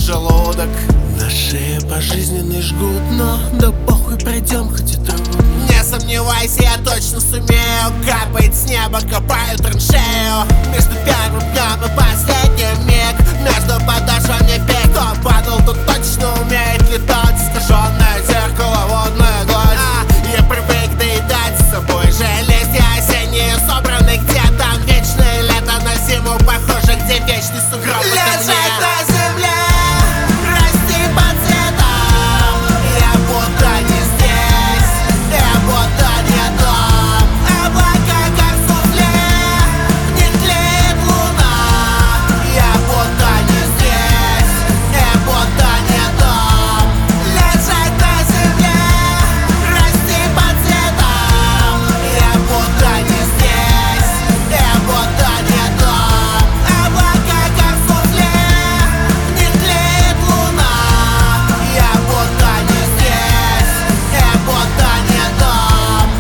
желудок. На шее пожизненный жгут, но да похуй, пройдем, хоть и трудно. Не сомневайся, я точно сумею. Капает с неба, копаю траншею. Между первым днем и последним миг, между подошвами пик. Кто падал, тот точно умеет летать. Искаженное зеркало, водная гладь. Я привык доедать с собой же листья осенние собраны. Где там вечное лето, на зиму похоже, где вечный сугроб. Лежать на земле, расти по цветам. Я будто не здесь, я будто не там. облака как суфле, Не тлеет луна. Я будто не здесь, я будто не там. лежать на земле, Расти по цветам. Я будто не здесь, я будто не там. облака как суфле, Не тлеет луна. Я будто не здесь, я будто не там.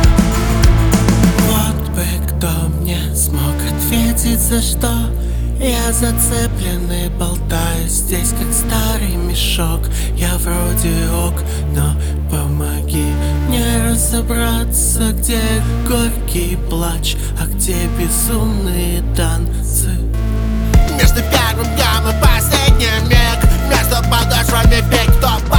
Вот бы кто мне смог ответить, за что я зацепленный болтаюсь здесь, как старый мешок. Я вроде ок, но помоги мне разобраться, где горький плач, а где безумные танцы. Между первым днем и последним миг, между подошвами пик. Кто